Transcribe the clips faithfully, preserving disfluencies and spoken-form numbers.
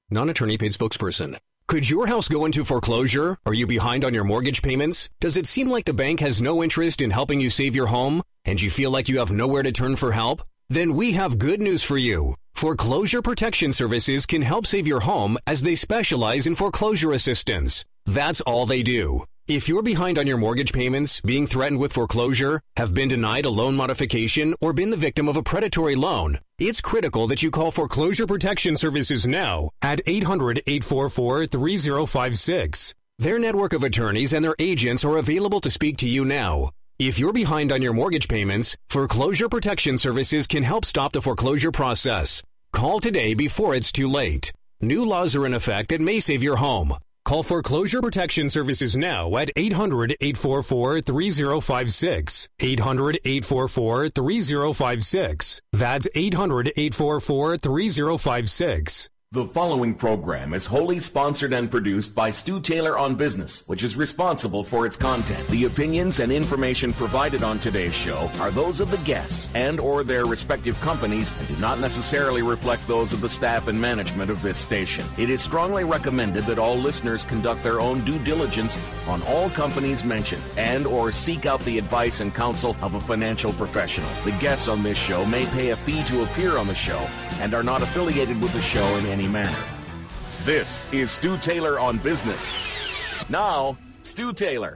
non-attorney paid spokesperson. Could your house go into foreclosure? Are you behind on your mortgage payments? Does it seem like the bank has no interest in helping you save your home? And you feel like you have nowhere to turn for help? Then we have good news for you. Foreclosure Protection Services can help save your home as they specialize in foreclosure assistance. That's all they do. If you're behind on your mortgage payments, being threatened with foreclosure, have been denied a loan modification, or been the victim of a predatory loan, it's critical that you call Foreclosure Protection Services now at eight hundred, eight four four, three zero five six. Their network of attorneys and their agents are available to speak to you now. If you're behind on your mortgage payments, Foreclosure Protection Services can help stop the foreclosure process. Call today before it's too late. New laws are in effect that may save your home. Call Foreclosure Protection Services now at eight hundred, eight four four, three zero five six. eight hundred, eight four four, three zero five six. That's eight hundred, eight four four, three zero five six. The following program is wholly sponsored and produced by Stu Taylor on Business, which is responsible for its content. The opinions and information provided on today's show are those of the guests and or their respective companies and do not necessarily reflect those of the staff and management of this station. It is strongly recommended that all listeners conduct their own due diligence on all companies mentioned and or seek out the advice and counsel of a financial professional. The guests on this show may pay a fee to appear on the show and are not affiliated with the show in any manner. This is Stu Taylor on Business. Now, Stu Taylor.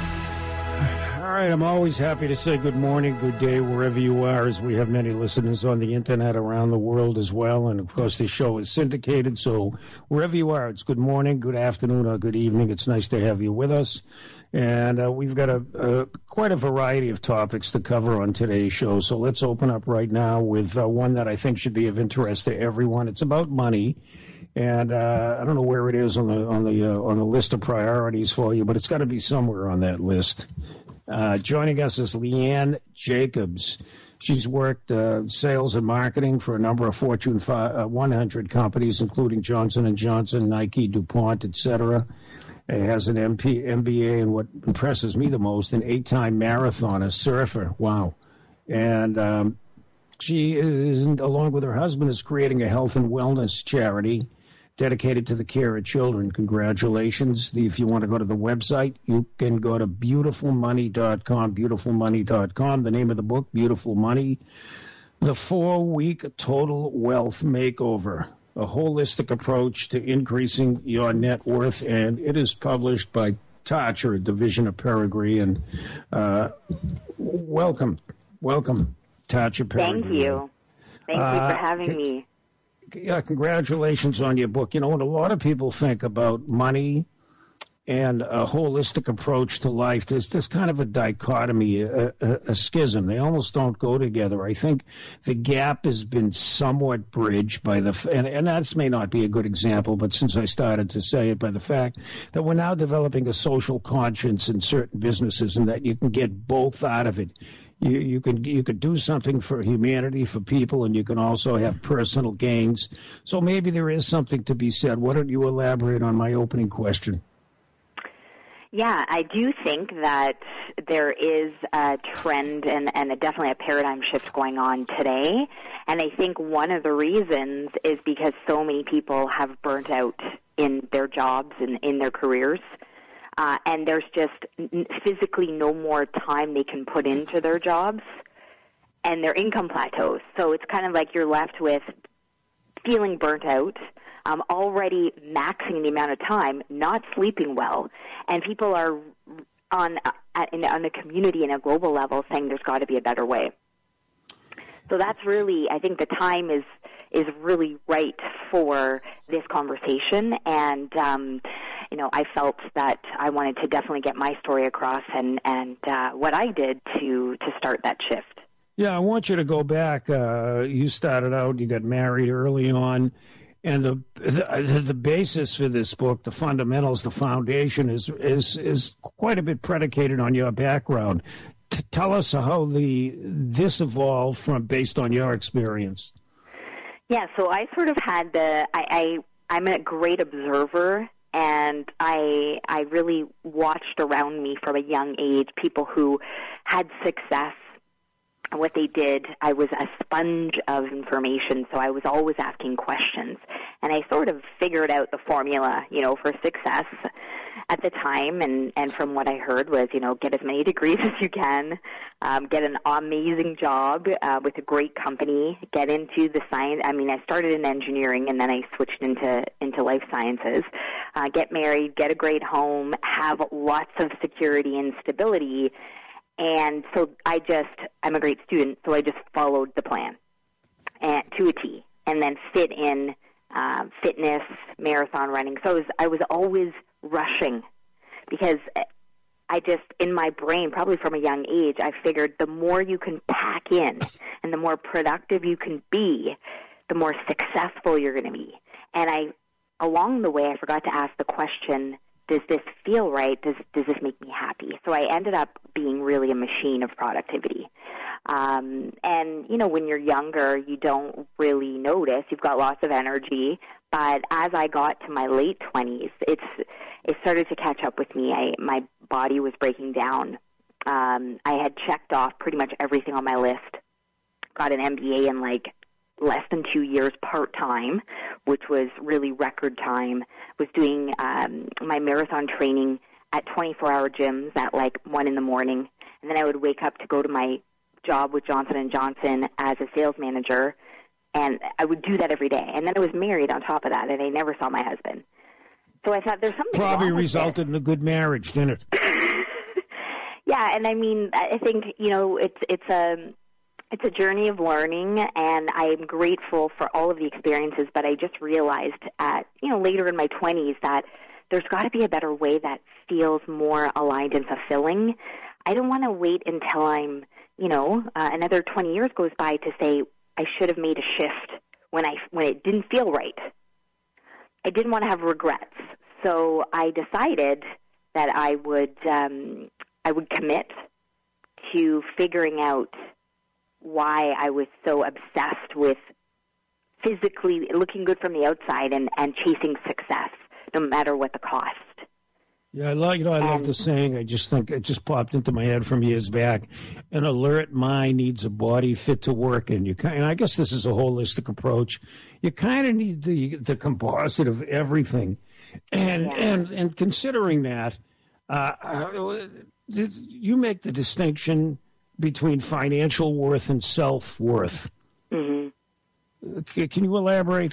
All right, I'm always happy to say good morning, good day, wherever you are, as we have many listeners on the internet around the world as well. And, of course, this show is syndicated, so wherever you are, it's good morning, good afternoon, or good evening. It's nice to have you with us. And uh, we've got a, a quite a variety of topics to cover on today's show. So let's open up right now with uh, one that I think should be of interest to everyone. It's about money, and uh, I don't know where it is on the on the uh, on the list of priorities for you, but it's got to be somewhere on that list. Uh, joining us is Leanne Jacobs. She's worked uh, sales and marketing for a number of Fortune one hundred companies, including Johnson and Johnson, Nike, DuPont, et cetera. Has an M P, M B A, and what impresses me the most, an eight-time marathoner, surfer. Wow. And um, she, is, along with her husband, is creating a health and wellness charity dedicated to the care of children. Congratulations. If you want to go to the website, you can go to beautiful money dot com, beautiful money dot com. The name of the book, Beautiful Money, The Four-Week Total Wealth Makeover. A holistic approach to increasing your net worth, and it is published by Tatcher, a division of Peregrine. And uh, welcome, welcome, Tatcher Peregrine. Thank you. Thank uh, you for having me. Yeah, congratulations on your book. You know, when a lot of people think about money and a holistic approach to life, there's this kind of a dichotomy, a, a, a schism. They almost don't go together. I think the gap has been somewhat bridged by the, and, and that may not be a good example, but since I started to say it, by the fact that we're now developing a social conscience in certain businesses and that you can get both out of it. You, you can you could do something for humanity, for people, and you can also have personal gains. So maybe there is something to be said. Why don't you elaborate on my opening question? Yeah, I do think that there is a trend and, and a, definitely a paradigm shift going on today. And I think one of the reasons is because so many people have burnt out in their jobs and in their careers. Uh, and there's just physically no more time they can put into their jobs. And their income plateaus. So it's kind of like you're left with feeling burnt out, Um, already maxing the amount of time, not sleeping well, and people are on uh, in, on a community and a global level saying there's got to be a better way. So that's really, I think the time is is really right for this conversation, and um, you know, I felt that I wanted to definitely get my story across and and uh, what I did to to start that shift. Yeah, I want you to go back. Uh, you started out, you got married early on. And the, the the basis for this book, the fundamentals, the foundation, is is is quite a bit predicated on your background. T- tell us how the this evolved from based on your experience. Yeah, so I sort of had the I, I I'm a great observer, and I I really watched around me from a young age people who had success. What they did, I was a sponge of information, so I was always asking questions. And I sort of figured out the formula, you know, for success at the time. And, and from what I heard was, you know, get as many degrees as you can, um, get an amazing job uh, with a great company, get into the science. I mean, I started in engineering and then I switched into, into life sciences, uh, get married, get a great home, have lots of security and stability. And so I just, I'm a great student, so I just followed the plan and, to a T, and then fit in um, fitness, marathon running. So I was, I was always rushing because I just, in my brain, probably from a young age, I figured the more you can pack in and the more productive you can be, the more successful you're going to be. And I, along the way, I forgot to ask the question, does this feel right? Does does this make me happy? So I ended up being really a machine of productivity. Um, and, you know, when you're younger, you don't really notice. You've got lots of energy. But as I got to my late twenties, it's it started to catch up with me. I, my body was breaking down. Um, I had checked off pretty much everything on my list. Got an M B A in, like, less than two years part-time, which was really record time. Was doing um, my marathon training at twenty-four hour gyms at like one in the morning. And then I would wake up to go to my job with Johnson and Johnson as a sales manager. And I would do that every day. And then I was married on top of that, and I never saw my husband. So I thought there's something Probably wrong with resulted this. in a good marriage, didn't it? Yeah, and I mean, I think, you know, it's it's a... It's a journey of learning, and I'm grateful for all of the experiences, but I just realized at, you know, later in my twenties that there's got to be a better way that feels more aligned and fulfilling. I don't want to wait until I'm, you know, uh, another twenty years goes by to say I should have made a shift when I when it didn't feel right. I didn't want to have regrets, so I decided that I would um, I would commit to figuring out why I was so obsessed with physically looking good from the outside and, and chasing success, no matter what the cost. Yeah, I love, you know, I love And- the saying. I just think it just popped into my head from years back. An alert mind needs a body fit to work in. You kind, and I guess this is a holistic approach. You kind of need the the composite of everything, and Yeah. and and considering that, uh, uh, you make the distinction between financial worth and self-worth. Mm-hmm. Can you elaborate?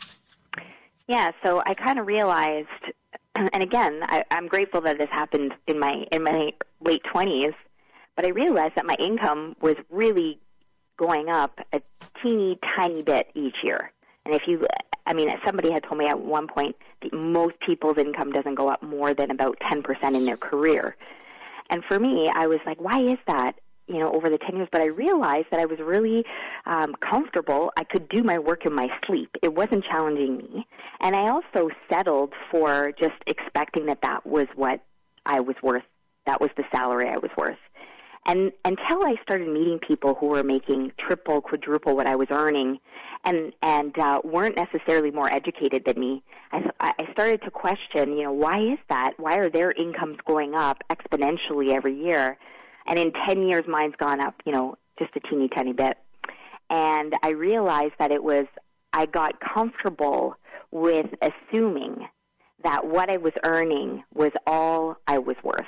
Yeah, so I kind of realized, and again, I, I'm grateful that this happened in my in my late twenties, but I realized that my income was really going up a teeny tiny bit each year. And if you, I mean, somebody had told me at one point that most people's income doesn't go up more than about ten percent in their career. And for me, I was like, why is that? You know, over the ten years, but I realized that I was really um, comfortable. I could do my work in my sleep. It wasn't challenging me. And I also settled for just expecting that that was what I was worth. That was the salary I was worth. And until I started meeting people who were making triple, quadruple what I was earning and, and uh, weren't necessarily more educated than me, I, I started to question, you know, why is that? Why are their incomes going up exponentially every year? And in ten years, mine's gone up, you know, just a teeny tiny bit. And I realized that it was, I got comfortable with assuming that what I was earning was all I was worth.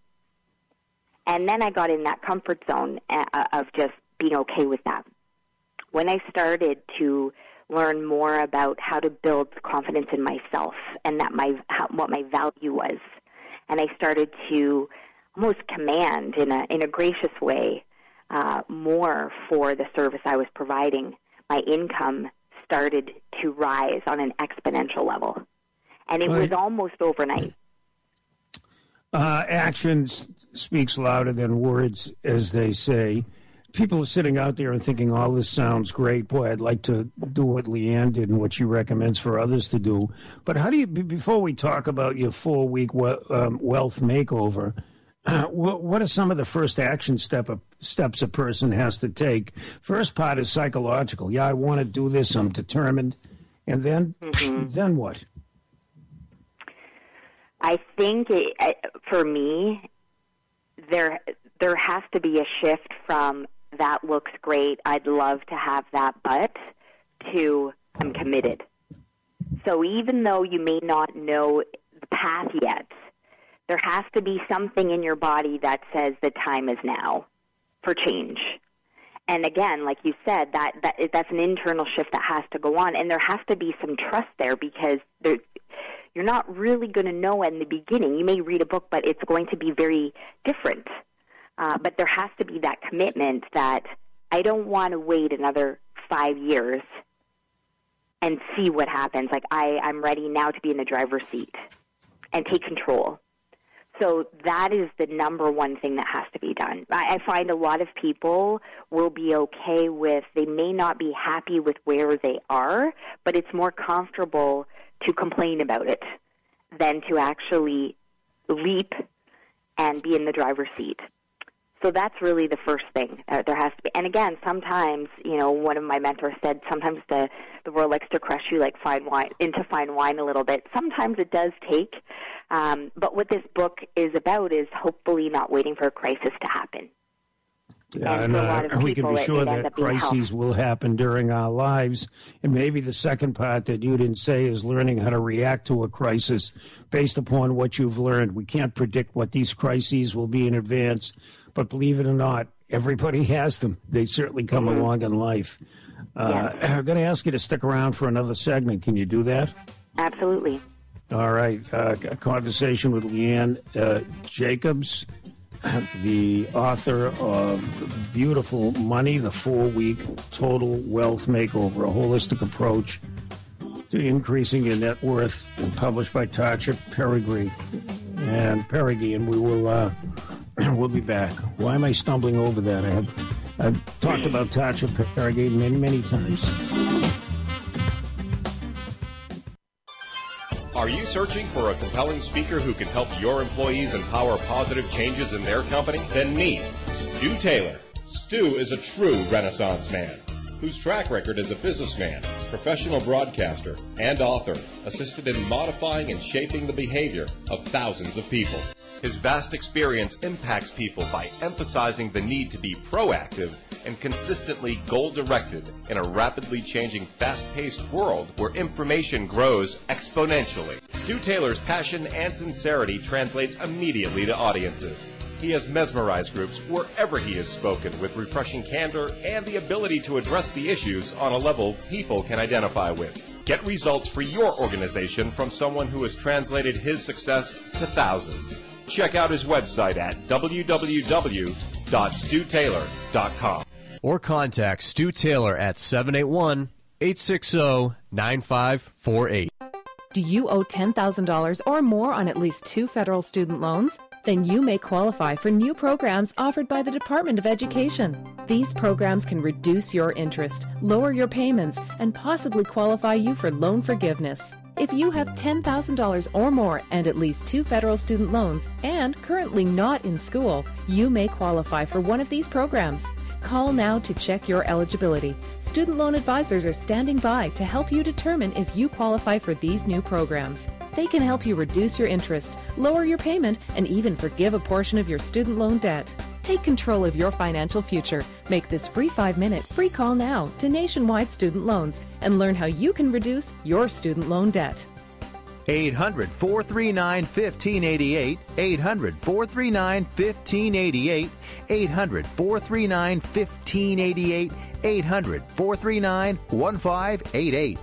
And then I got in that comfort zone of just being okay with that. When I started to learn more about how to build confidence in myself and that my how, what my value was, and I started to almost command in a in a gracious way uh, more for the service I was providing, my income started to rise on an exponential level. And it Right. was almost overnight. Uh, action speaks louder than words, as they say. People are sitting out there and thinking, all this sounds great. Boy, I'd like to do what Leanne did and what she recommends for others to do. But how do you, before we talk about your four-week we- um, wealth makeover, uh, what, what are some of the first action step a, steps a person has to take? First part is psychological. Yeah, I want to do this. I'm determined. And then, mm-hmm. then what? I think it, for me, there there has to be a shift from that looks great, I'd love to have that, but to I'm committed. So even though you may not know the path yet, there has to be something in your body that says the time is now for change. And again, like you said, that, that that's an internal shift that has to go on, and there has to be some trust there, because there, you're not really going to know in the beginning. You may read a book, but it's going to be very different. Uh, but there has to be that commitment that I don't want to wait another five years and see what happens. Like, I, I'm ready now to be in the driver's seat and take control. So that is the number one thing that has to be done. I, I find a lot of people will be okay with, they may not be happy with where they are, but it's more comfortable to complain about it than to actually leap and be in the driver's seat. So that's really the first thing. Uh, there has to be. And again, sometimes, you know, one of my mentors said, sometimes the, the world likes to crush you like fine wine, into fine wine a little bit. Sometimes it does take. Um, but what this book is about is hopefully not waiting for a crisis to happen. Yeah, and, and uh, we can be sure that crises will happen during our lives. And maybe the second part that you didn't say is learning how to react to a crisis based upon what you've learned. We can't predict what these crises will be in advance, but believe it or not, everybody has them. They certainly come mm-hmm. along in life. Uh, yeah. I'm going to ask you to stick around for another segment. Can you do that? Absolutely. All right. Uh, a conversation with Leanne uh, Jacobs, the author of Beautiful Money, the four-week total wealth makeover, a holistic approach to increasing your net worth, and published by Tasha Peregrine and Peregrine. We will uh, we'll be back. Why am I stumbling over that? I have I've talked about Tasha Peregrine many many times. Are you searching for a compelling speaker who can help your employees empower positive changes in their company? Then meet Stu Taylor. Stu is a true Renaissance man whose track record as a businessman, professional broadcaster, and author assisted in modifying and shaping the behavior of thousands of people. His vast experience impacts people by emphasizing the need to be proactive and consistently goal-directed in a rapidly changing, fast-paced world where information grows exponentially. Stu Taylor's passion and sincerity translates immediately to audiences. He has mesmerized groups wherever he has spoken with refreshing candor and the ability to address the issues on a level people can identify with. Get results for your organization from someone who has translated his success to thousands. Check out his website at w w w dot stu taylor dot com. Or contact Stu Taylor at seven eight one, eight six zero, nine five four eight. Do you owe ten thousand dollars or more on at least two federal student loans? Then you may qualify for new programs offered by the Department of Education. These programs can reduce your interest, lower your payments, and possibly qualify you for loan forgiveness. If you have ten thousand dollars or more and at least two federal student loans and currently not in school, you may qualify for one of these programs. Call now to check your eligibility. Student loan advisors are standing by to help you determine if you qualify for these new programs. They can help you reduce your interest, lower your payment, and even forgive a portion of your student loan debt. Take control of your financial future. Make this free five-minute free call now to Nationwide Student Loans and learn how you can reduce your student loan debt. eight hundred, four three nine, one five eight eight, eight hundred, four three nine, one five eight eight, eight hundred, four three nine, one five eight eight, eight hundred, four three nine, one five eight eight.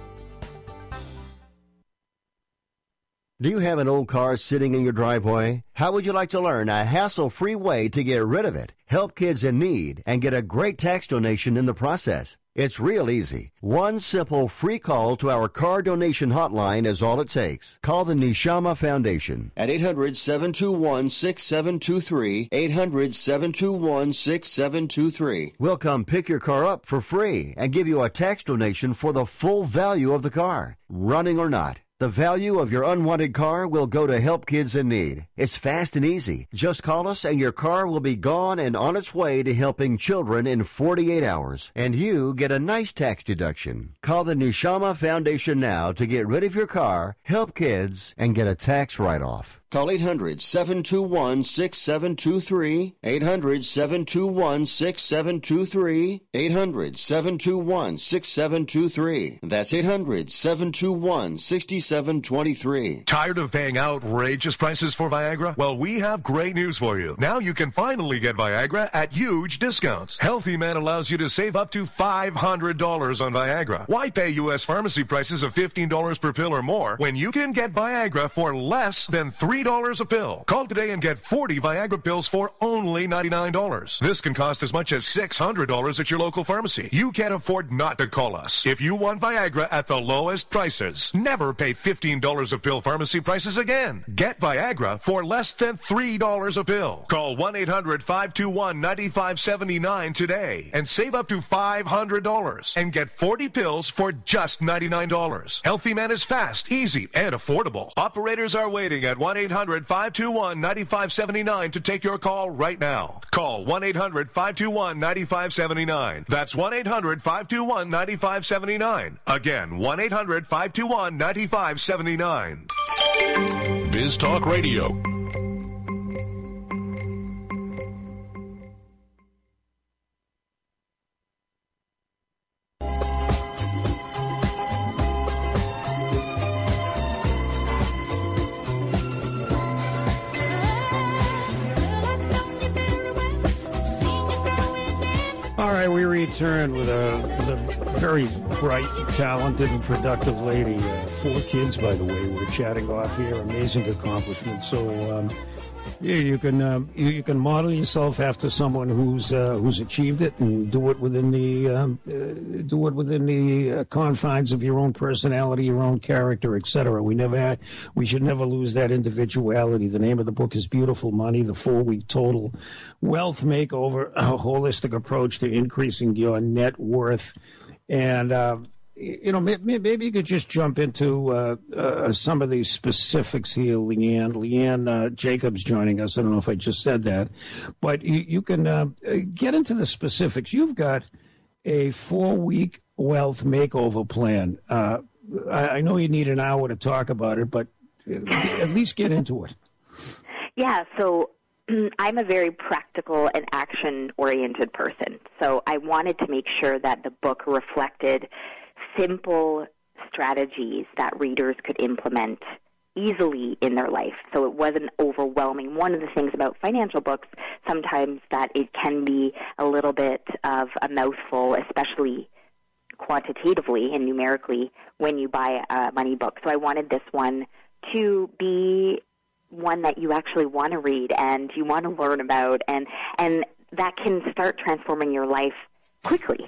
Do you have an old car sitting in your driveway? How would you like to learn a hassle-free way to get rid of it, help kids in need, and get a great tax donation in the process? It's real easy. One simple free call to our car donation hotline is all it takes. Call the Neshama Foundation at eight hundred, seven two one, six seven two three, eight hundred, seven two one, six seven two three. We'll come pick your car up for free and give you a tax donation for the full value of the car, running or not. The value of your unwanted car will go to help kids in need. It's fast and easy. Just call us and your car will be gone and on its way to helping children in forty-eight hours. And you get a nice tax deduction. Call the Neshama Foundation now to get rid of your car, help kids, and get a tax write-off. Call eight hundred, seven two one, six seven two three, eight hundred, seven two one, six seven two three, eight hundred, seven two one, six seven two three. That's eight hundred, seven two one, six seven two three. Tired of paying outrageous prices for Viagra? Well, we have great news for you. Now you can finally get Viagra at huge discounts. Healthy Man allows you to save up to five hundred dollars on Viagra. Why pay U S pharmacy prices of fifteen dollars per pill or more when you can get Viagra for less than three dollars a pill? Call today and get forty Viagra pills for only ninety-nine dollars. This can cost as much as six hundred dollars at your local pharmacy. You can't afford not to call us. If you want Viagra at the lowest prices, never pay fifteen dollars a pill pharmacy prices again. Get Viagra for less than three dollars a pill. Call one eight hundred, five two one, nine five seven nine today and save up to five hundred dollars and get forty pills for just ninety-nine dollars. Healthy Man is fast, easy, and affordable. Operators are waiting at one eight hundred, five two one, nine five seven nine to take your call right now. Call one eight hundred, five two one, nine five seven nine. That's one eight hundred, five two one, nine five seven nine. Again, one eight hundred, five two one, nine five seven nine. Biz Talk Radio. All right, we return with a, with a very bright, talented, and productive lady. Uh, four kids, by the way. We're chatting off here. Amazing accomplishment. So, um, yeah, you can um, you, you can model yourself after someone who's uh, who's achieved it, and do it within the um, uh, do it within the uh, confines of your own personality, your own character, et cetera. We never had, we should never lose that individuality. The name of the book is Beautiful Money: The Four-Week Total Wealth Makeover, a holistic approach to increasing your net worth. And uh, you know, maybe, maybe you could just jump into uh, uh, some of these specifics here, Leanne. Leanne uh, Jacobs joining us. I don't know if I just said that, but you, you can uh, get into the specifics. You've got a four-week wealth makeover plan. Uh, I, I know you need an hour to talk about it, but at least get into it. Yeah, so I'm a very practical and action-oriented person, so I wanted to make sure that the book reflected simple strategies that readers could implement easily in their life, so it wasn't overwhelming. One of the things about financial books, sometimes that it can be a little bit of a mouthful, especially quantitatively and numerically when you buy a money book. So I wanted this one to be one that you actually want to read and you want to learn about, and and that can start transforming your life quickly.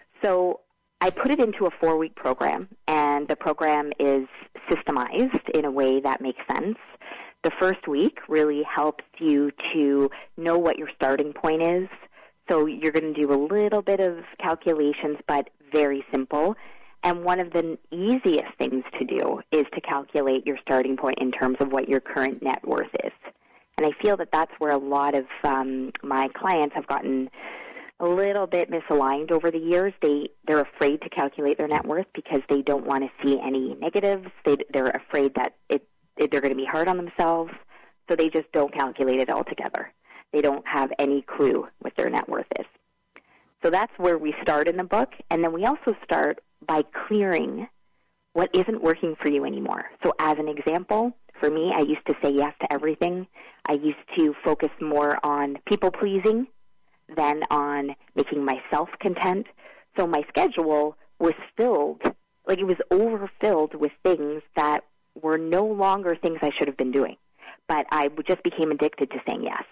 So I put it into a four-week program, and the program is systemized in a way that makes sense. The first week really helps you to know what your starting point is. So you're going to do a little bit of calculations, but very simple. And one of the easiest things to do is to calculate your starting point in terms of what your current net worth is. And I feel that that's where a lot of um, my clients have gotten a little bit misaligned over the years. They, they're afraid to calculate their net worth because they don't want to see any negatives. They, they're afraid that it, it, they're going to be hard on themselves, so they just don't calculate it altogether. They don't have any clue what their net worth is. So that's where we start in the book, and then we also start by clearing what isn't working for you anymore. So as an example, for me, I used to say yes to everything. I used to focus more on people-pleasing than on making myself content. So my schedule was filled, like it was overfilled with things that were no longer things I should have been doing. But I just became addicted to saying yes.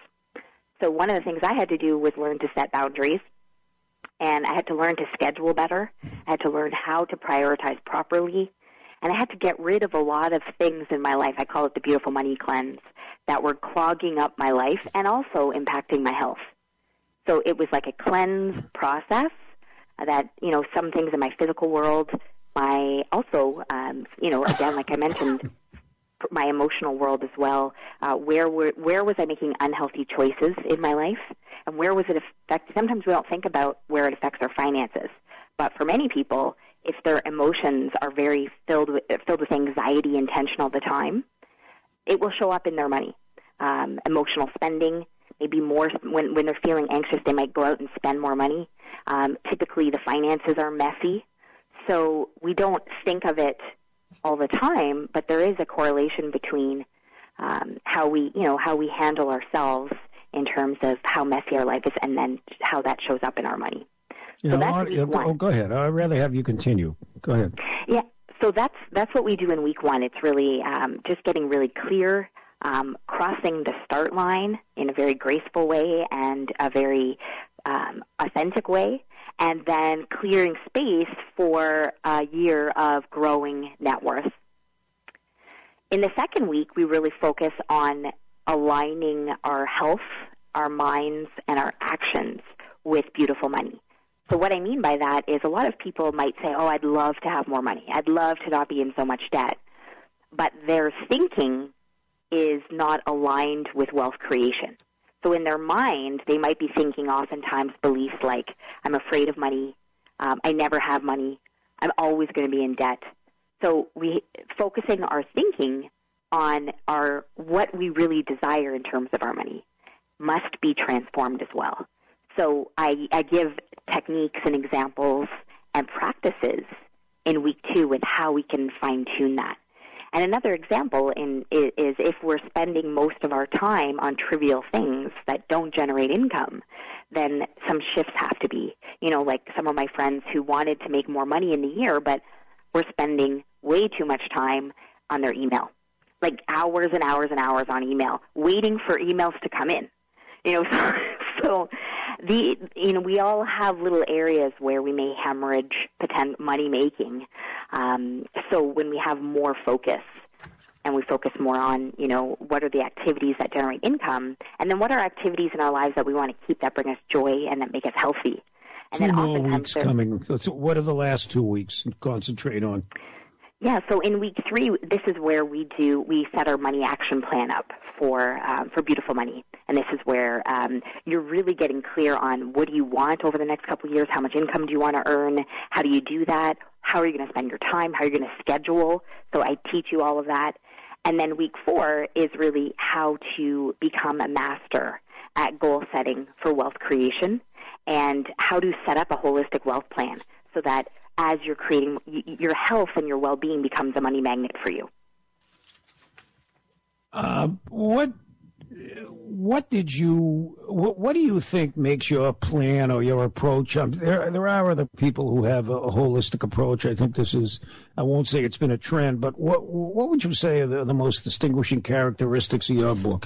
So one of the things I had to do was learn to set boundaries, and I had to learn to schedule better. I had to learn how to prioritize properly, and I had to get rid of a lot of things in my life. I call it the Beautiful Money Cleanse, that were clogging up my life and also impacting my health. So it was like a cleanse process that, you know, some things in my physical world, my also, um, you know, again, like I mentioned, my emotional world as well. Uh, where were, where was I making unhealthy choices in my life, and where was it affecting? Sometimes we don't think about where it affects our finances, but for many people, if their emotions are very filled with, filled with anxiety and tension all the time, it will show up in their money. Um, emotional spending, maybe more when, when they're feeling anxious, they might go out and spend more money. Um, typically, the finances are messy, so we don't think of it all the time, but there is a correlation between um, how we, you know, how we handle ourselves in terms of how messy our life is, and then how that shows up in our money. Yeah, so that's lot, yeah, go, oh, go ahead. I'd rather have you continue. Go ahead. Yeah, so that's that's what we do in week one. It's really um, just getting really clear, um, crossing the start line in a very graceful way and a very um, authentic way, and then clearing space for a year of growing net worth. In the second week, we really focus on aligning our health, our minds, and our actions with beautiful money. So what I mean by that is a lot of people might say, oh, I'd love to have more money. I'd love to not be in so much debt. But their thinking is not aligned with wealth creation. So in their mind, they might be thinking oftentimes beliefs like, I'm afraid of money, um, I never have money, I'm always going to be in debt. So we focusing our thinking on our what we really desire in terms of our money must be transformed as well. So I, I give techniques and examples and practices in week two with how we can fine-tune that. And another example in, is, is if we're spending most of our time on trivial things that don't generate income, then some shifts have to be. You know, like some of my friends who wanted to make more money in the year, but were spending way too much time on their email, like hours and hours and hours on email, waiting for emails to come in. You know, so, so the you know we all have little areas where we may hemorrhage pretend money making. Um, so when we have more focus and we focus more on you know what are the activities that generate income, and then what are activities in our lives that we want to keep that bring us joy and that make us healthy. And two then more weeks there, coming. What are the last two weeks? Concentrate on. Yeah, so in week three, this is where we do we set our money action plan up for um, for beautiful money, and this is where um, you're really getting clear on what do you want over the next couple of years, how much income do you want to earn, how do you do that, how are you going to spend your time, how are you going to schedule. So I teach you all of that, and then week four is really how to become a master at goal setting for wealth creation, and how to set up a holistic wealth plan so that as you're creating, your health and your well-being becomes a money magnet for you. Uh, what what did you what, what do you think makes your plan or your approach? Um, there there are other people who have a, a holistic approach. I think this is, I won't say it's been a trend, but what what would you say are the, the most distinguishing characteristics of your book?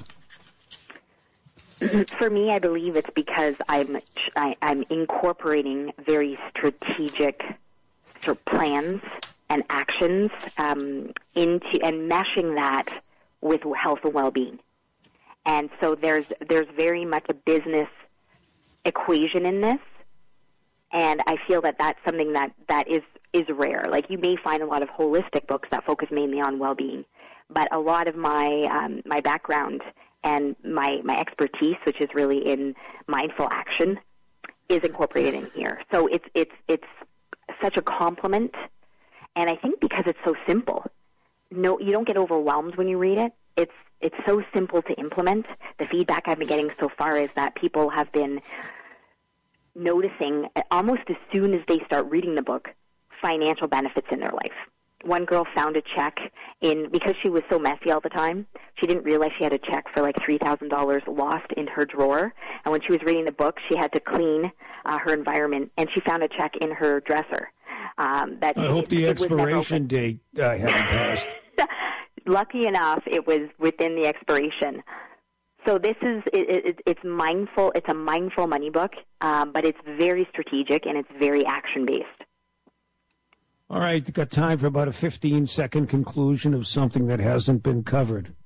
For me, I believe it's because I'm I, I'm incorporating very strategic sort of plans and actions um, into and meshing that with health and well-being. And so there's there's very much a business equation in this, and I feel that that's something that, that is, is rare. Like you may find a lot of holistic books that focus mainly on well-being, but a lot of my um, my background and my, my expertise, which is really in mindful action, is incorporated in here. So it's it's it's such a compliment, and I think because it's so simple, no, you don't get overwhelmed when you read it. It's it's so simple to implement. The feedback I've been getting so far is that people have been noticing almost as soon as they start reading the book financial benefits in their life. One girl found a check in, because she was so messy all the time, she didn't realize she had a check for like three thousand dollars lost in her drawer. And when she was reading the book, she had to clean uh, her environment, and she found a check in her dresser. Um, that I hope the expiration date uh, hadn't passed. Lucky enough, it was within the expiration. So this is, it, it, it's mindful, it's a mindful money book, um, but it's very strategic and it's very action-based. All right, got time for about a fifteen-second conclusion of something that hasn't been covered.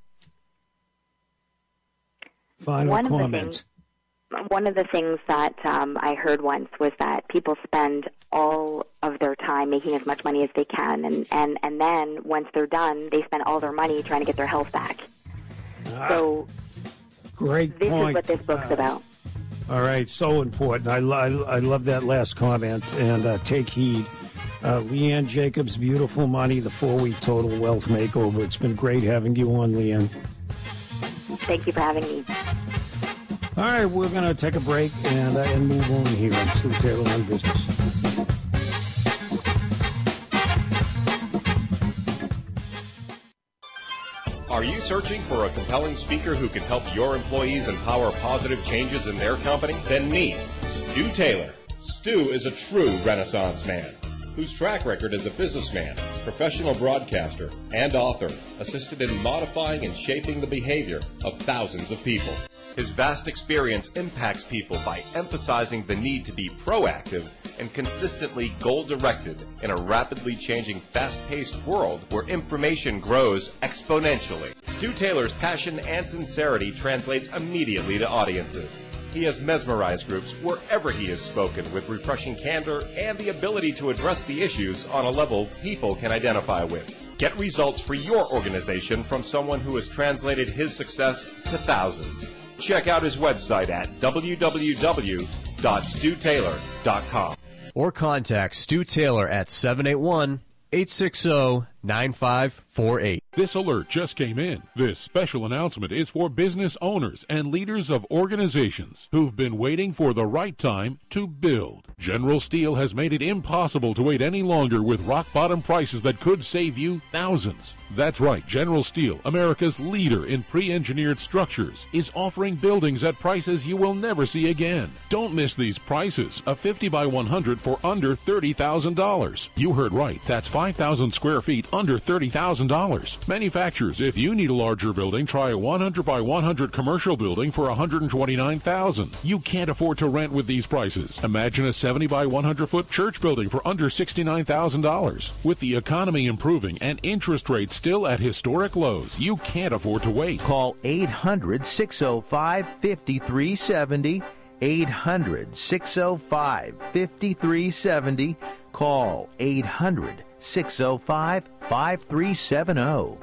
Final one comment. Of the things, one of the things that um, I heard once was that people spend all of their time making as much money as they can, and, and, and then once they're done, they spend all their money trying to get their health back. Ah, so great this point. is what this book's uh, about. All right, so important. I, I, I love that last comment, and uh, take heed. Uh, Leanne Jacobs, Beautiful Money, the four-week Total Wealth Makeover. It's been great having you on, Leanne. Thank you for having me. All right, we're going to take a break and, uh, and move on here on Stu Taylor on Business. Are you searching for a compelling speaker who can help your employees empower positive changes in their company? Then meet Stu Taylor. Stu is a true Renaissance man whose track record as a businessman, professional broadcaster, and author assisted in modifying and shaping the behavior of thousands of people. His vast experience impacts people by emphasizing the need to be proactive and consistently goal-directed in a rapidly changing, fast-paced world where information grows exponentially. Stu Taylor's passion and sincerity translates immediately to audiences. He has mesmerized groups wherever he has spoken with refreshing candor and the ability to address the issues on a level people can identify with. Get results for your organization from someone who has translated his success to thousands. Check out his website at w w w dot stu taylor dot com. Or contact Stu Taylor at seven eight one, eight six zero, nine five four eight. This alert just came in. This special announcement is for business owners and leaders of organizations who've been waiting for the right time to build. General Steel has made it impossible to wait any longer with rock-bottom prices that could save you thousands. That's right, General Steel, America's leader in pre-engineered structures, is offering buildings at prices you will never see again. Don't miss these prices. A fifty by one hundred for under thirty thousand dollars. You heard right. That's five thousand square feet under thirty thousand dollars. Manufacturers, if you need a larger building, try a one hundred by one hundred commercial building for one hundred twenty-nine thousand dollars. You can't afford to rent with these prices. Imagine a seventy by one hundred foot church building for under sixty-nine thousand dollars. With the economy improving and interest rates still at historic lows, you can't afford to wait. Call eight hundred, six oh five, five three seven oh. eight hundred, six oh five, five three seven oh. Call eight hundred, six oh five, five three seven oh.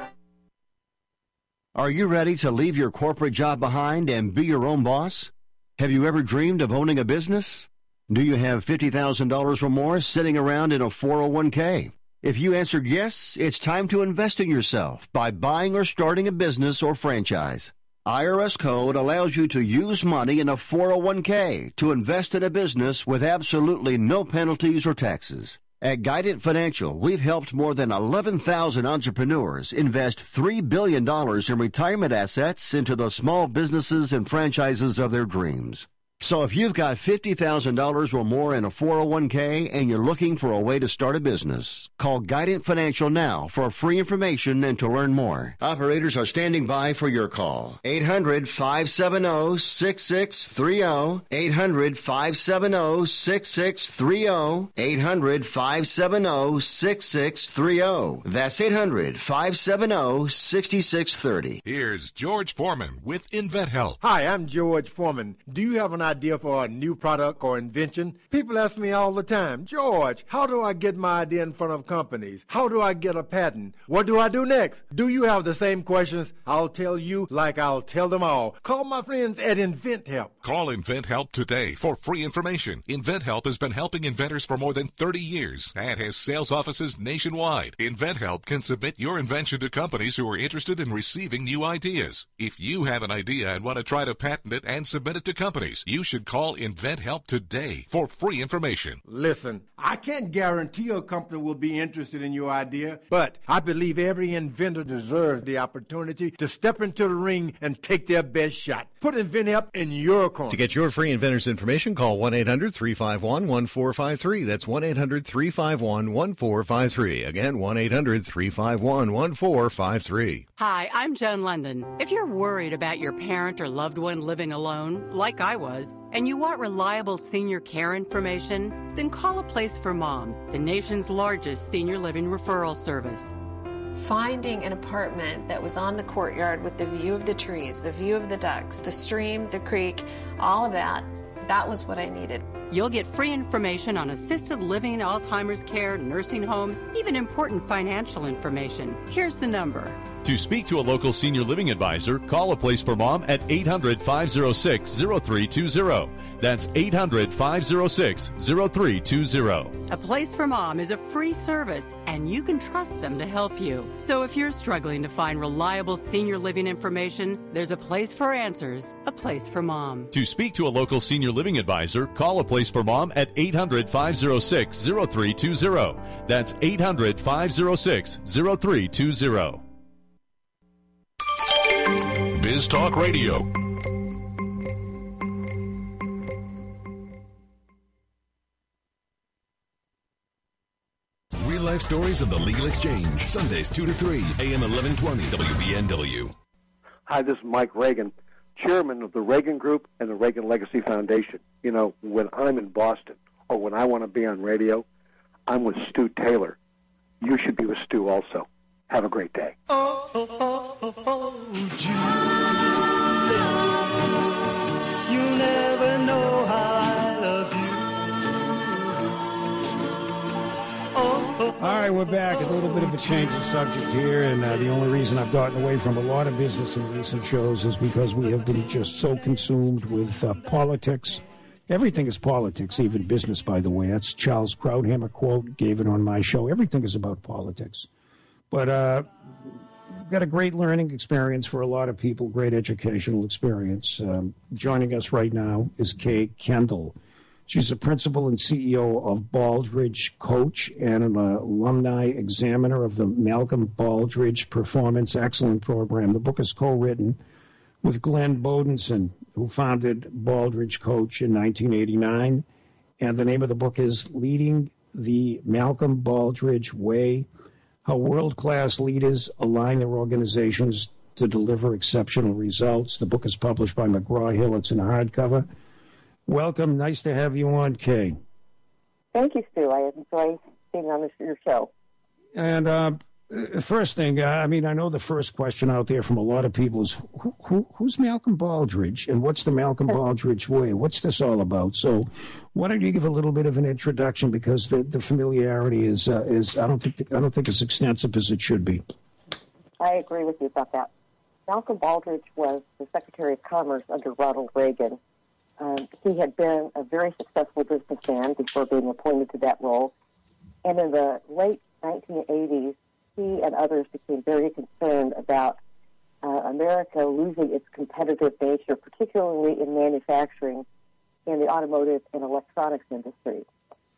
Are you ready to leave your corporate job behind and be your own boss? Have you ever dreamed of owning a business? Do you have fifty thousand dollars or more sitting around in a four oh one k? If you answered yes, it's time to invest in yourself by buying or starting a business or franchise. I R S Code allows you to use money in a four oh one k to invest in a business with absolutely no penalties or taxes. At Guidant Financial, we've helped more than eleven thousand entrepreneurs invest three billion dollars in retirement assets into the small businesses and franchises of their dreams. So if you've got fifty thousand dollars or more in a four oh one k and you're looking for a way to start a business, call Guidant Financial now for free information and to learn more. Operators are standing by for your call. eight hundred, five seven zero, six six three zero. eight hundred, five seven zero, six six three zero. eight hundred, five seven zero, six six three zero. That's eight hundred, five seven zero, six six three zero. Here's George Foreman with InventHelp. Hi, I'm George Foreman. Do you have an idea for a new product or invention? People ask me all the time, George, how do I get my idea in front of companies? How do I get a patent? What do I do next? Do you have the same questions? I'll tell you like I'll tell them all. Call my friends at InventHelp. Call InventHelp today for free information. InventHelp has been helping inventors for more than thirty years and has sales offices nationwide. InventHelp can submit your invention to companies who are interested in receiving new ideas. If you have an idea and want to try to patent it and submit it to companies, you should call InventHelp today for free information. Listen, I can't guarantee a company will be interested in your idea, but I believe every inventor deserves the opportunity to step into the ring and take their best shot. Put InventHelp in your corner. To get your free inventor's information, call one eight hundred, three five one, one four five three. That's one eight hundred, three five one, one four five three. Again, one eight hundred, three five one, one four five three. Hi, I'm Joan London. If you're worried about your parent or loved one living alone, like I was, and you want reliable senior care information, then call A Place for Mom, the nation's largest senior living referral service. Finding an apartment that was on the courtyard with the view of the trees, the view of the ducks, the stream, the creek, all of that, that was what I needed. You'll get free information on assisted living, Alzheimer's care, nursing homes, even important financial information. Here's the number, To speak to a local senior living advisor, call A Place for Mom at eight hundred, five oh six, oh three two oh. That's eight hundred, five oh six, oh three two oh. A Place for Mom is a free service, and you can trust them to help you. So if you're struggling to find reliable senior living information, there's a place for answers, A Place for Mom. To speak to a local senior living advisor, call A Place for Mom at eight hundred, five oh six, oh three two oh. That's eight hundred, five oh six, oh three two oh. Biz Talk Radio. Real life stories of the legal exchange. Sundays two to three, A M eleven twenty, W B N W. Hi, this is Mike Reagan, chairman of the Reagan Group and the Reagan Legacy Foundation. You know, when I'm in Boston or when I want to be on radio, I'm with Stu Taylor. You should be with Stu also. Have a great day. Oh, oh, oh, oh, oh, Julie, you never know how I love you. Oh, oh, All right, we're back. A little bit of a change of subject here, and uh, the only reason I've gotten away from a lot of business in recent shows is because we have been just so consumed with uh, politics. Everything is politics, even business, by the way. That's Charles Krauthammer quote, gave it on my show. Everything is about politics. But uh, got a great learning experience for a lot of people, great educational experience. Um, joining us right now is Kay Kendall. She's a principal and C E O of Baldrige Coach and an uh, alumni examiner of the Malcolm Baldrige Performance Excellence Program. The book is co-written with Glenn Bodenson, who founded Baldrige Coach in nineteen eighty-nine. And the name of the book is Leading the Malcolm Baldrige Way, How World-Class Leaders Align Their Organizations to Deliver Exceptional Results. The book is published by McGraw-Hill. It's in hardcover. Welcome. Nice to have you on, Kay. Thank you, Stu. I enjoy being on this, your show. And uh, first thing, uh, I mean, I know the first question out there from a lot of people is, who, who, who's Malcolm Baldrige, and what's the Malcolm Baldrige Way? What's this all about? So why don't you give a little bit of an introduction, because the, the familiarity is, uh, is I don't think I don't think it's extensive as it should be. I agree with you about that. Malcolm Baldrige was the Secretary of Commerce under Ronald Reagan. Um, he had been a very successful businessman before being appointed to that role. And in the late nineteen eighties, he and others became very concerned about uh, America losing its competitive nature, particularly in manufacturing in the automotive and electronics industry.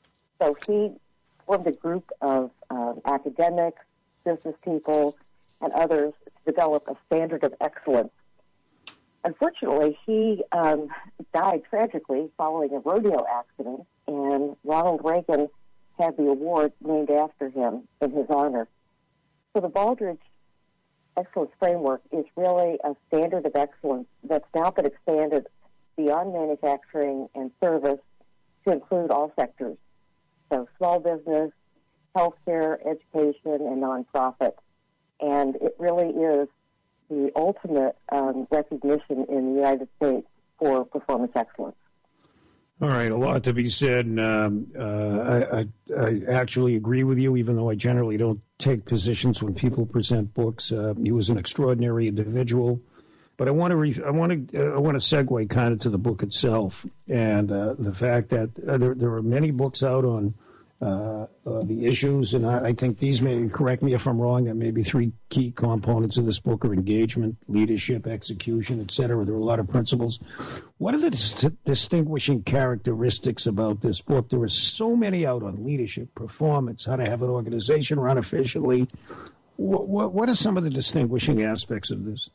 So he formed a group of um, academics, business people, and others to develop a standard of excellence. Unfortunately, he um, died tragically following a rodeo accident, and Ronald Reagan had the award named after him in his honor. So the Baldrige Excellence Framework is really a standard of excellence that's now been expanded beyond manufacturing and service to include all sectors. So small business, healthcare, education, and nonprofit. And it really is the ultimate um, recognition in the United States for performance excellence. All right, a lot to be said. And, um, uh, I, I, I actually agree with you, even though I generally don't take positions when people present books. Uh, he was an extraordinary individual. But I want to re- I want to uh, I want to segue kind of to the book itself, and uh, the fact that uh, there there are many books out on uh, uh, the issues, and I, I think these may, correct me if I'm wrong, there may be three key components of this book are engagement, leadership, execution, et cetera. There are a lot of principles. What are the dis- distinguishing characteristics about this book? There are so many out on leadership, performance, how to have an organization run efficiently. What, what, what are some of the distinguishing aspects of this?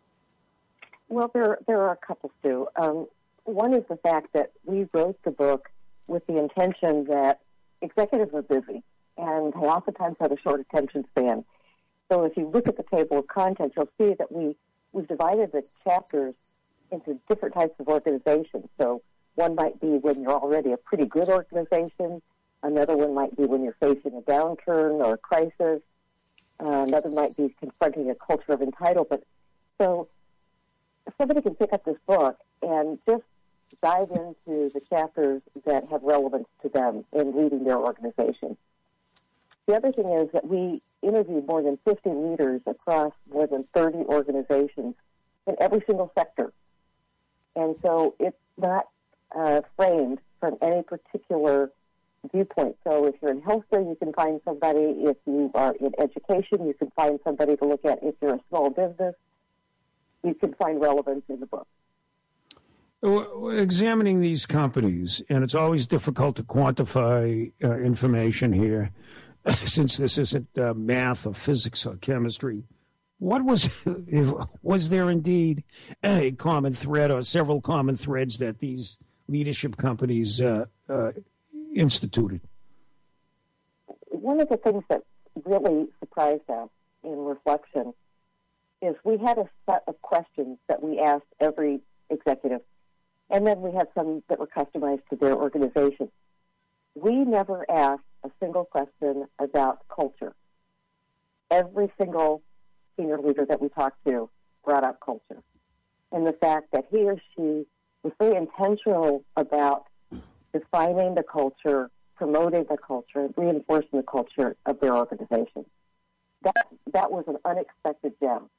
Well, there there are a couple, Stu. Um, one is the fact that we wrote the book with the intention that executives are busy, and they oftentimes have a short attention span. So if you look at the table of contents, you'll see that we, we've divided the chapters into different types of organizations. So one might be when you're already a pretty good organization. Another one might be when you're facing a downturn or a crisis. Uh, another might be confronting a culture of entitlement. So somebody can pick up this book and just dive into the chapters that have relevance to them in leading their organization. The other thing is that we interviewed more than fifty leaders across more than thirty organizations in every single sector. And so it's not uh, framed from any particular viewpoint. So if you're in healthcare, you can find somebody. If you are in education, you can find somebody to look at. If you're a small business, you can find relevance in the book. Examining these companies, and it's always difficult to quantify uh, information here, since this isn't uh, math or physics or chemistry. What was, was there indeed a common thread or several common threads that these leadership companies uh, uh, instituted? One of the things that really surprised us in reflection is we had a set of questions that we asked every executive, and then we had some that were customized to their organization. We never asked a single question about culture. Every single senior leader that we talked to brought up culture, and the fact that he or she was very intentional about defining the culture, promoting the culture, and reinforcing the culture of their organization. That that was an unexpected gem.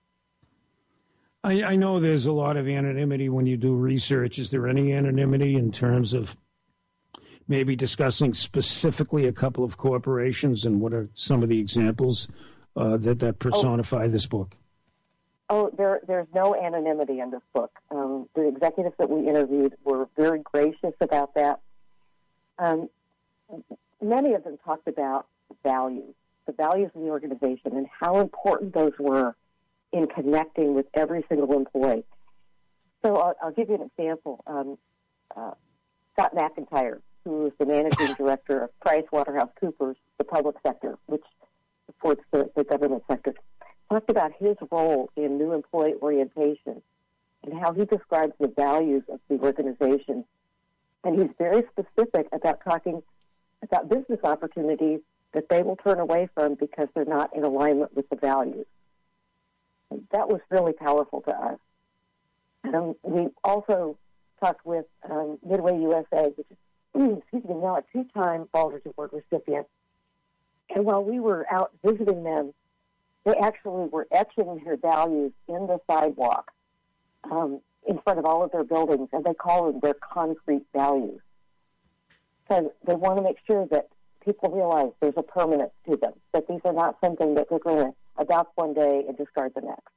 I, I know there's a lot of anonymity when you do research. Is there any anonymity in terms of maybe discussing specifically a couple of corporations, and what are some of the examples uh, that, that personify oh. this book? Oh, there, there's no anonymity in this book. Um, the executives that we interviewed were very gracious about that. Um, many of them talked about values, the values of the organization, and how important those were in connecting with every single employee. So I'll, I'll give you an example. Um, uh, Scott McIntyre, who is the managing director of PricewaterhouseCoopers, the public sector, which supports the, the government sector, talked about his role in new employee orientation and how he describes the values of the organization. And he's very specific about talking about business opportunities that they will turn away from because they're not in alignment with the values. And that was really powerful to us. Um, we also talked with um, Midway U S A, which is, excuse me, now a two-time Baldrige Award recipient. And while we were out visiting them, they actually were etching their values in the sidewalk um, in front of all of their buildings, and they call them their concrete values. So they want to make sure that people realize there's a permanence to them, that these are not something that they're going to adopt one day and discard the next.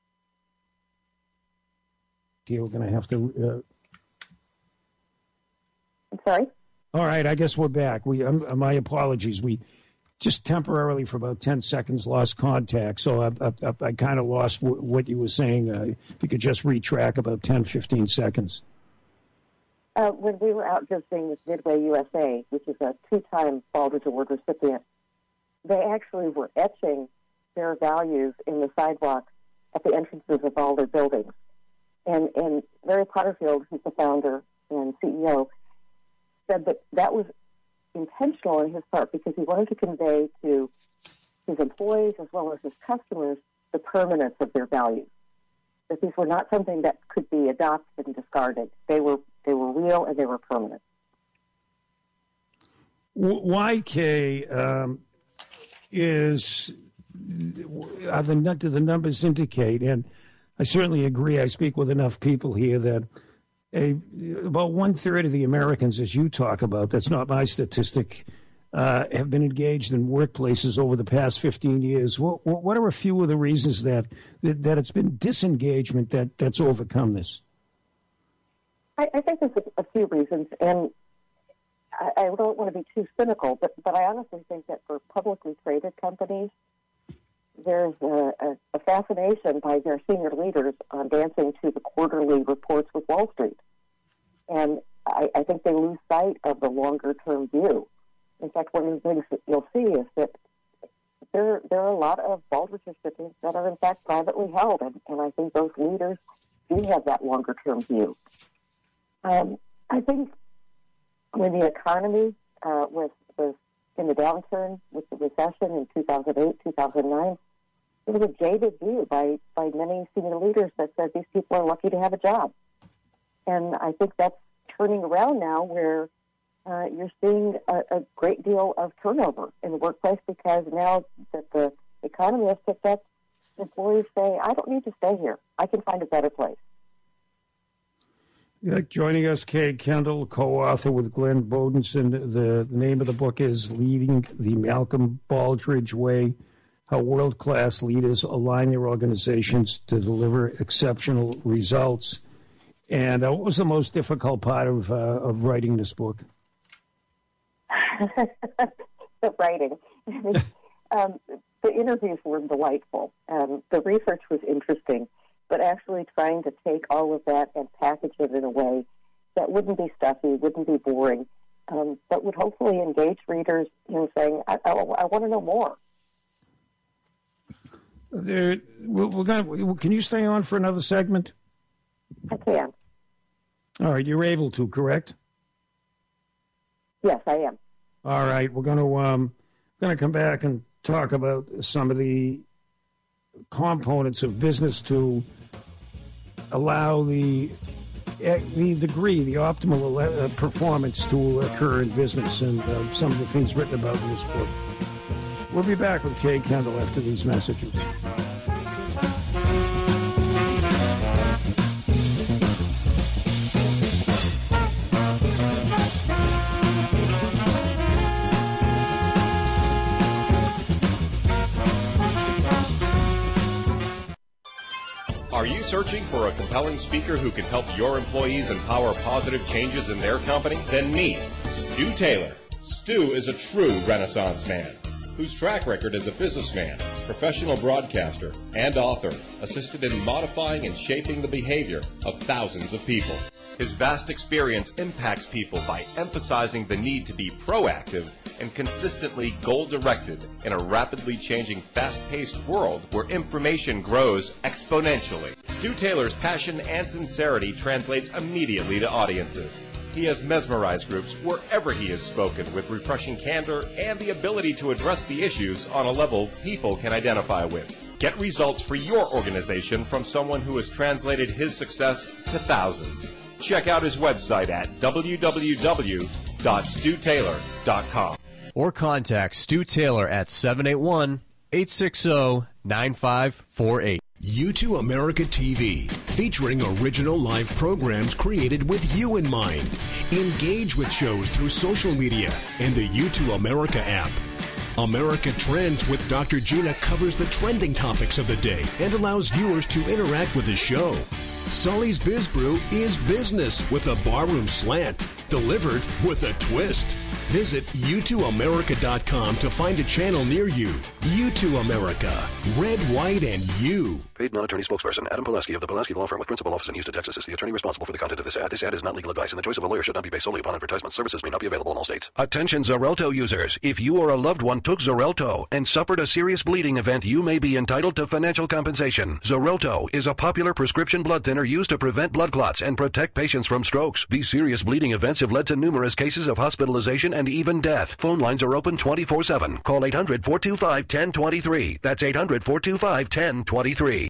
We're going to have to... Uh... I'm sorry? All right, I guess we're back. We, um, my apologies. We just temporarily, for about ten seconds, lost contact. So I, I, I kind of lost w- what you were saying. Uh, if you could just retrack about ten, fifteen seconds. Uh, when we were out visiting with Midway U S A, which is a two-time Baldrige Award recipient, they actually were etching their values in the sidewalks at the entrances of all their buildings. And, and Larry Potterfield, who's the founder and C E O, said that that was intentional on his part because he wanted to convey to his employees as well as his customers the permanence of their values. That these were not something that could be adopted and discarded. They were they were real and they were permanent. Y K um, is, uh, the, do the numbers indicate, and I certainly agree, I speak with enough people here that a, about one-third of the Americans, as you talk about, that's not my statistic, uh, have been engaged in workplaces over the past fifteen years. What, what are a few of the reasons that, that, that it's been disengagement that, that's overcome this? I, I think there's a, a few reasons, and I, I don't want to be too cynical, but, but I honestly think that for publicly traded companies, there's a, a, a fascination by their senior leaders on dancing to the quarterly reports with Wall Street. And I, I think they lose sight of the longer-term view. In fact, one of the things that you'll see is that there, there are a lot of Baldrige recipients that are, in fact, privately held, and, and I think those leaders do have that longer-term view. Um, I think when the economy uh, was, was in the downturn with the recession in two thousand eight, two thousand nine, there was a jaded view by, by many senior leaders that said these people are lucky to have a job. And I think that's turning around now where uh, you're seeing a, a great deal of turnover in the workplace because now that the economy has picked up, employees say, I don't need to stay here. I can find a better place. Yeah, joining us, Kay Kendall, co-author with Glenn Bodenson. The, the name of the book is Leading the Malcolm Baldrige Way, How World-Class Leaders Align Their Organizations to Deliver Exceptional Results. And uh, what was the most difficult part of, uh, of writing this book? The writing. um, the interviews were delightful. Um, the research was interesting. But actually trying to take all of that and package it in a way that wouldn't be stuffy, wouldn't be boring, um, but would hopefully engage readers in saying, I, I, I want to know more. There, we're, we're gonna, can you stay on for another segment? I can. All right, you're able to, correct? Yes, I am. All right, we're going to um, going to come back and talk about some of the components of business to allow the the degree, the optimal uh, performance to occur in business, and uh, some of the things written about in this book. We'll be back with Kay Kendall after these messages. Are you searching for a compelling speaker who can help your employees empower positive changes in their company? Then meet Stu Taylor. Stu is a true Renaissance man whose track record as a businessman, professional broadcaster, and author assisted in modifying and shaping the behavior of thousands of people. His vast experience impacts people by emphasizing the need to be proactive and consistently goal-directed in a rapidly changing, fast-paced world where information grows exponentially. Stu Taylor's passion and sincerity translates immediately to audiences. He has mesmerized groups wherever he has spoken with refreshing candor and the ability to address the issues on a level people can identify with. Get results for your organization from someone who has translated his success to thousands. Check out his website at w w w dot stu taylor dot com. Or contact Stu Taylor at seven eight one, eight six zero, nine five four eight. U two America T V, featuring original live programs created with you in mind. Engage with shows through social media and the U two America app. America Trends with Doctor Gina covers the trending topics of the day and allows viewers to interact with the show. Sully's Biz Brew is business with a barroom slant, delivered with a twist. Visit u two america dot com to find a channel near you. U two America. Red, white, and you. Paid non-attorney spokesperson Adam Pulaski of the Pulaski Law Firm with principal office in Houston, Texas is the attorney responsible for the content of this ad. This ad is not legal advice, and the choice of a lawyer should not be based solely upon advertisement. Services may not be available in all states. Attention Xarelto users. If you or a loved one took Xarelto and suffered a serious bleeding event, you may be entitled to financial compensation. Xarelto is a popular prescription blood thinner used to prevent blood clots and protect patients from strokes. These serious bleeding events have led to numerous cases of hospitalization and even death. Phone lines are open twenty-four seven. Call eight hundred, four two five, one zero two three. That's eight hundred, four two five, one zero two three.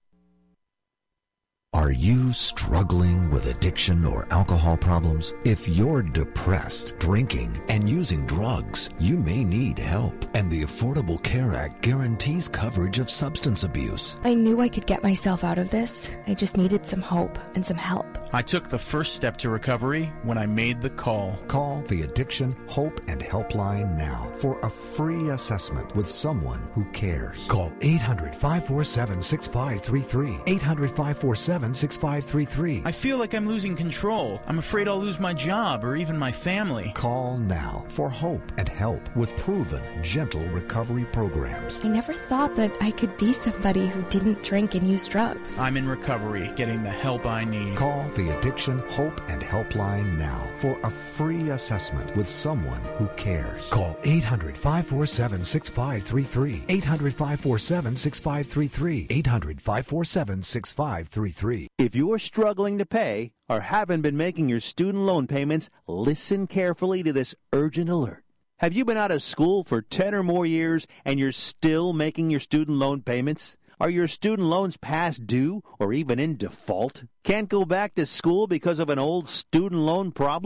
Are you struggling with addiction or alcohol problems? If you're depressed, drinking, and using drugs, you may need help. And the Affordable Care Act guarantees coverage of substance abuse. I knew I could get myself out of this. I just needed some hope and some help. I took the first step to recovery when I made the call. Call the Addiction, Hope, and Helpline now for a free assessment with someone who cares. Call eight hundred, five four seven, six five three three. eight hundred, five four seven, six five three three. I feel like I'm losing control. I'm afraid I'll lose my job or even my family. Call now for hope and help with proven, gentle recovery programs. I never thought that I could be somebody who didn't drink and use drugs. I'm in recovery, getting the help I need. Call the Addiction, Hope, and Helpline now for a free assessment with someone who cares. Call eight hundred, five four seven, six five three three. eight hundred, five four seven, six five three three. eight hundred, five four seven, six five three three. If you're struggling to pay or haven't been making your student loan payments, listen carefully to this urgent alert. Have you been out of school for ten or more years and you're still making your student loan payments? Are your student loans past due or even in default? Can't go back to school because of an old student loan problem?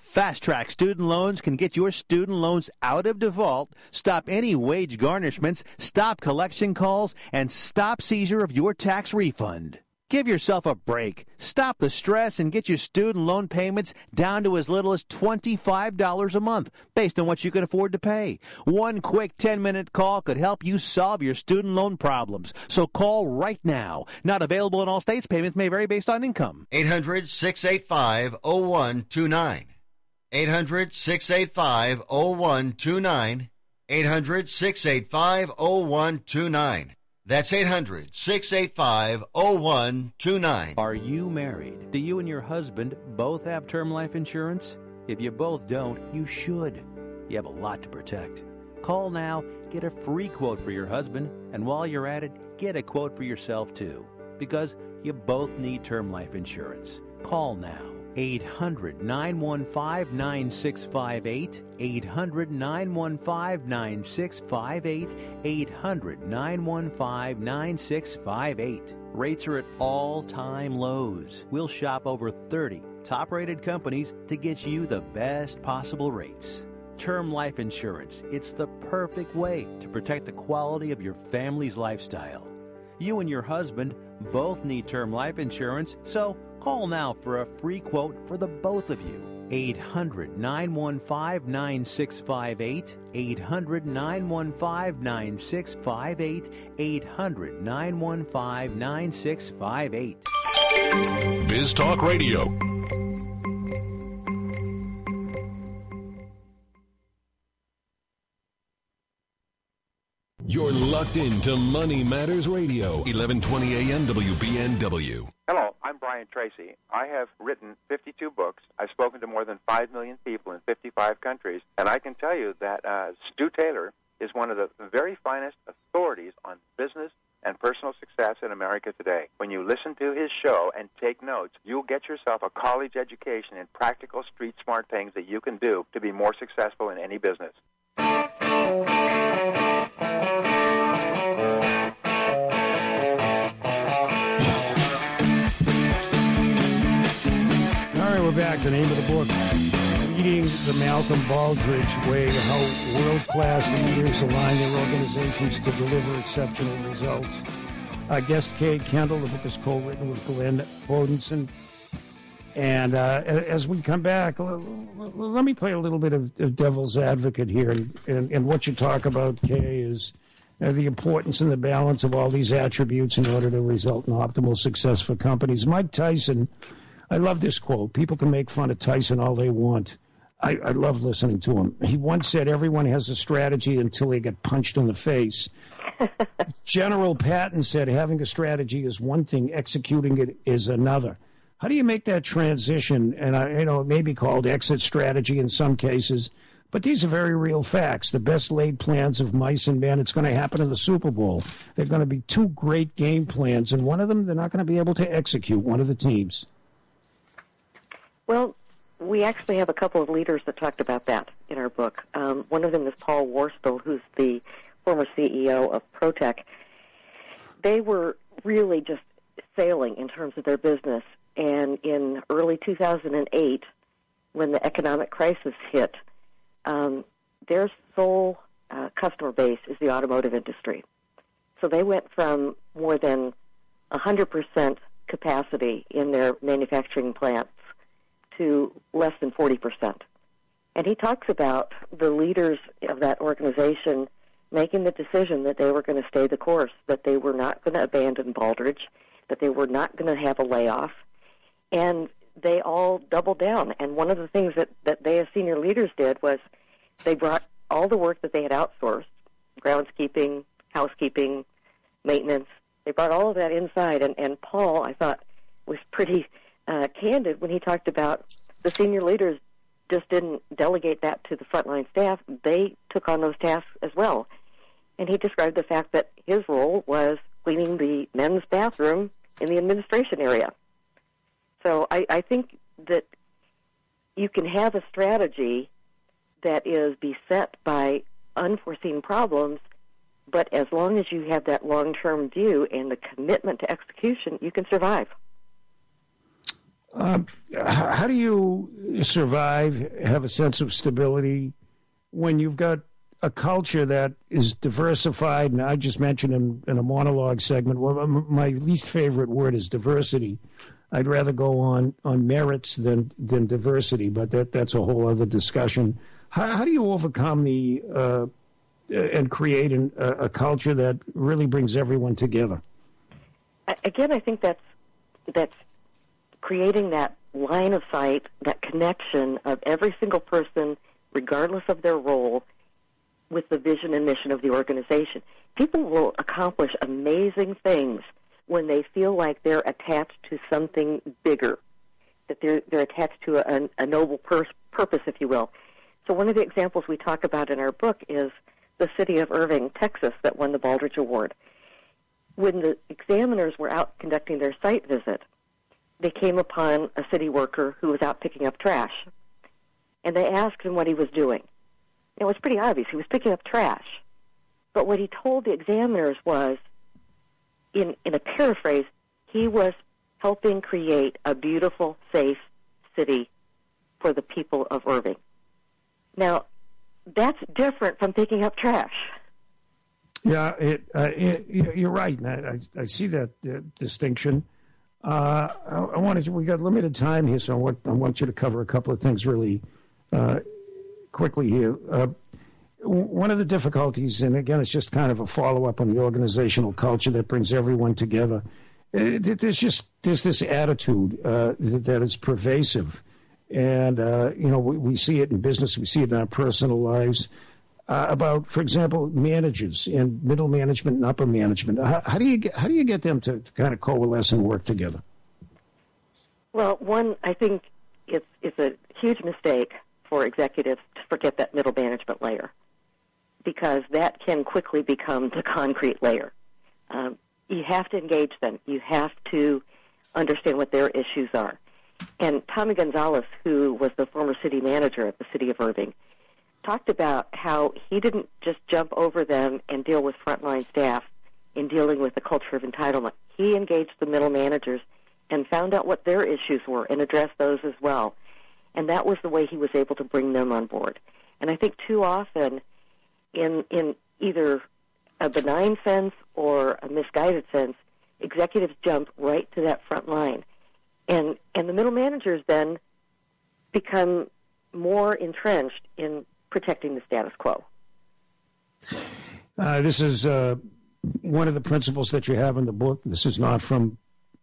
Fast Track Student Loans can get your student loans out of default, stop any wage garnishments, stop collection calls, and stop seizure of your tax refund. Give yourself a break. Stop the stress and get your student loan payments down to as little as twenty-five dollars a month, based on what you can afford to pay. One quick ten-minute call could help you solve your student loan problems. So call right now. Not available in all states. Payments may vary based on income. eight hundred, six eight five, oh one two nine. eight hundred, six eight five, oh one two nine. eight hundred, six eight five, oh one two nine. That's eight hundred, six eight five, oh one two nine. Are you married? Do you and your husband both have term life insurance? If you both don't, you should. You have a lot to protect. Call now, get a free quote for your husband, and while you're at it, get a quote for yourself too. Because you both need term life insurance. Call now. eight hundred, nine one five, nine six five eight, eight hundred, nine one five, nine six five eight, eight hundred, nine one five, nine six five eight. Rates are at all-time lows. We'll shop over thirty top-rated companies to get you the best possible rates. Term life insurance, it's the perfect way to protect the quality of your family's lifestyle. You and your husband both need term life insurance, so call now for a free quote for the both of you. eight hundred, nine one five, nine six five eight, eight hundred, nine one five, nine six five eight, eight hundred, nine one five, nine six five eight. Biz Talk Radio. You're locked into Money Matters Radio, eleven twenty A M W B N W. Hello, I'm Brian Tracy. I have written fifty-two books. I've spoken to more than five million people in fifty-five countries, and I can tell you that uh, Stu Taylor is one of the very finest authorities on business and personal success in America today. When you listen to his show and take notes, you'll get yourself a college education in practical, street-smart things that you can do to be more successful in any business. We're back. The name of the book, Leading the Malcolm Baldrige Way, How World-Class Leaders Align Their Organizations to Deliver Exceptional Results. Our guest, Kay Kendall. The book is co-written with Glenn Bodenson. And uh, as we come back, let me play a little bit of, of devil's advocate here. And, and, and what you talk about, Kay, is uh, the importance and the balance of all these attributes in order to result in optimal success for companies. Mike Tyson, I love this quote. People can make fun of Tyson all they want. I, I love listening to him. He once said, everyone has a strategy until they get punched in the face. General Patton said, having a strategy is one thing, executing it is another. How do you make that transition? And, I, you know, it may be called exit strategy in some cases, but these are very real facts. The best laid plans of mice and men, it's going to happen in the Super Bowl. They're going to be two great game plans, and one of them they're not going to be able to execute, one of the teams. Well, we actually have a couple of leaders that talked about that in our book. Um, one of them is Paul Worstel, who's the former C E O of Protec. They were really just sailing in terms of their business, and in early two thousand eight, when the economic crisis hit, um, their sole uh, customer base is the automotive industry. So they went from more than one hundred percent capacity in their manufacturing plants to less than forty percent. And he talks about the leaders of that organization making the decision that they were going to stay the course, that they were not going to abandon Baldrige, that they were not going to have a layoff, and they all doubled down. And one of the things that, that they as senior leaders did was they brought all the work that they had outsourced, groundskeeping, housekeeping, maintenance, they brought all of that inside. And, and Paul, I thought, was pretty Uh, candid when he talked about the senior leaders just didn't delegate that to the frontline staff. They took on those tasks as well. And he described the fact that his role was cleaning the men's bathroom in the administration area. So I, I think that you can have a strategy that is beset by unforeseen problems, but as long as you have that long-term view and the commitment to execution, you can survive. Um, how do you survive, have a sense of stability when you've got a culture that is diversified? And I just mentioned in, in a monologue segment, well, my least favorite word is diversity. I'd rather go on, on merits than, than diversity, but that, that's a whole other discussion. How, how do you overcome the uh, and create an, a, a culture that really brings everyone together? Again, I think that's that's creating that line of sight, that connection of every single person, regardless of their role, with the vision and mission of the organization. People will accomplish amazing things when they feel like they're attached to something bigger, that they're they're attached to a, a noble pur- purpose, if you will. So one of the examples we talk about in our book is the city of Irving, Texas, that won the Baldrige Award. When the examiners were out conducting their site visit, they came upon a city worker who was out picking up trash. And they asked him what he was doing. It was pretty obvious. He was picking up trash. But what he told the examiners was, in, in a paraphrase, he was helping create a beautiful, safe city for the people of Irving. Now, that's different from picking up trash. Yeah, it, uh, it, you're right. I, I see that uh, distinction. Uh, I, I wanted to, we got limited time here, so I want, I want you to cover a couple of things really uh, quickly here. Uh, one of the difficulties, and again, it's just kind of a follow-up on the organizational culture that brings everyone together. It, there's just there's this attitude uh, that, that is pervasive, and uh, you know we, we see it in business, we see it in our personal lives. Uh, about, for example, managers and middle management and upper management. How, how do you get, how do you get them to, to kind of coalesce and work together? Well, one, I think it's it's a huge mistake for executives to forget that middle management layer, because that can quickly become the concrete layer. Um, you have to engage them. You have to understand what their issues are. And Tommy Gonzalez, who was the former city manager at the city of Irving, talked about how he didn't just jump over them and deal with frontline staff in dealing with the culture of entitlement. He engaged the middle managers and found out what their issues were and addressed those as well. And that was the way he was able to bring them on board. And I think too often, in in either a benign sense or a misguided sense, executives jump right to that front line. And, and the middle managers then become more entrenched in protecting the status quo. Uh, this is uh, one of the principles that you have in the book. This is not from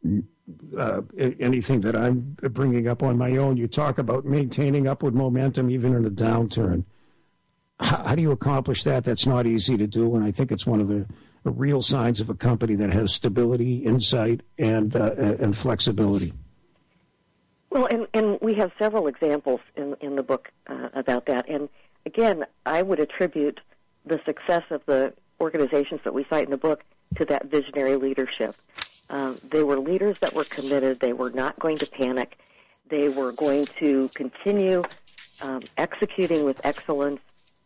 uh, anything that I'm bringing up on my own. You talk about maintaining upward momentum even in a downturn. How, how do you accomplish that? That's not easy to do, and I think it's one of the, the real signs of a company that has stability, insight, and uh, and flexibility. Well, and, and we have several examples in, in the book uh, about that. And again, I would attribute the success of the organizations that we cite in the book to that visionary leadership. Um, they were leaders that were committed. They were not going to panic. They were going to continue um, executing with excellence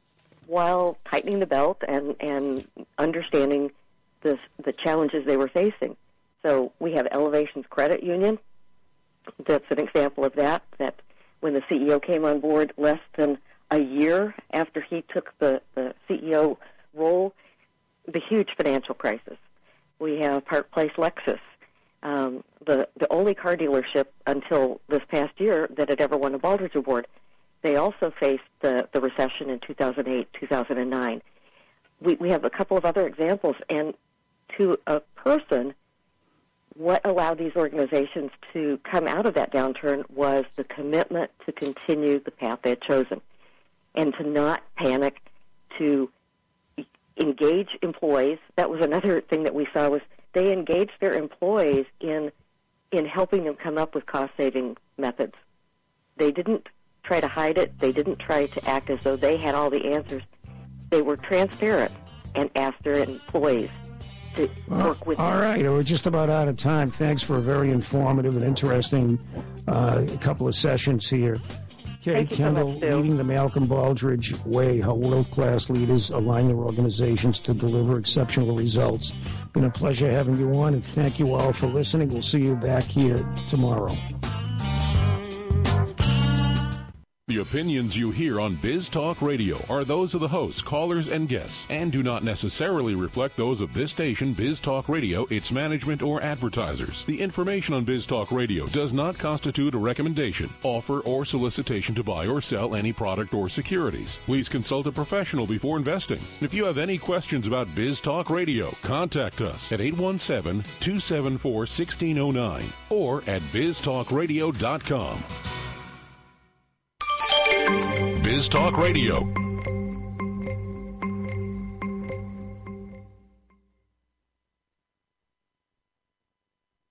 while tightening the belt and, and understanding the, the challenges they were facing. So we have Elevations Credit Union. That's an example of that, that when the C E O came on board less than a year after he took the, the C E O role, the huge financial crisis. We have Park Place Lexus, um, the, the only car dealership until this past year that had ever won a Baldrige Award. They also faced the, the recession in two thousand eight, two thousand nine. We, we have a couple of other examples, and to a person, what allowed these organizations to come out of that downturn was the commitment to continue the path they had chosen and to not panic, to engage employees. That was another thing that we saw, was they engaged their employees in in helping them come up with cost-saving methods. They didn't try to hide it. They didn't try to act as though they had all the answers. They were transparent and asked their employees to work with All them. right, we're just about out of time. Thanks for a very informative and interesting uh, couple of sessions here. Kay Thank you so Kendall, much, Sue. leading the Malcolm Baldrige way, how world-class leaders align their organizations to deliver exceptional results. Been a pleasure having you on, and thank you all for listening. We'll see you back here tomorrow. The opinions you hear on Biz Talk Radio are those of the hosts, callers, and guests, and do not necessarily reflect those of this station, Biz Talk Radio, its management, or advertisers. The information on Biz Talk Radio does not constitute a recommendation, offer, or solicitation to buy or sell any product or securities. Please consult a professional before investing. If you have any questions about Biz Talk Radio, contact us at eight one seven, two seven four, one six zero nine or at biz talk radio dot com. Biz Talk Radio.